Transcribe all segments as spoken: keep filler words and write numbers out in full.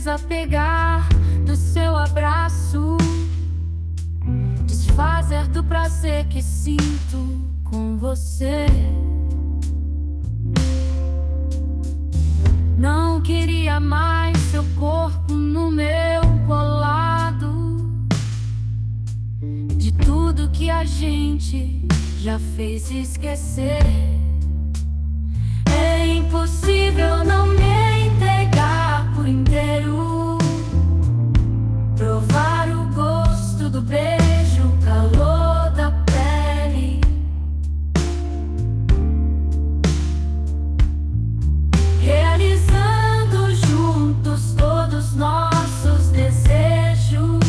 desapegar do seu abraço, desfazer do prazer que sinto com você. Não queria mais seu corpo no meu colado, de tudo que a gente já fez esquecer. É impossível não me entregar por inteiro, provar o gosto do beijo, o calor da pele, realizando juntos todos nossos desejos,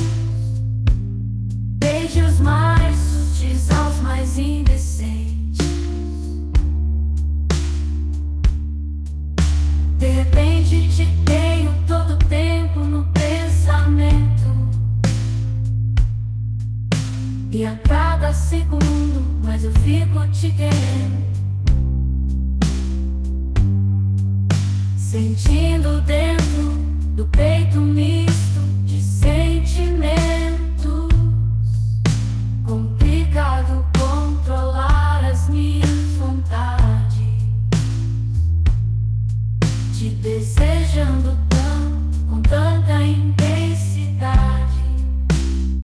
beijos mais sutis aos mais indecentes. De repente te tenho todo o tempo no pensamento, e a cada segundo mais eu fico te querendo, sentindo dentro do peito misto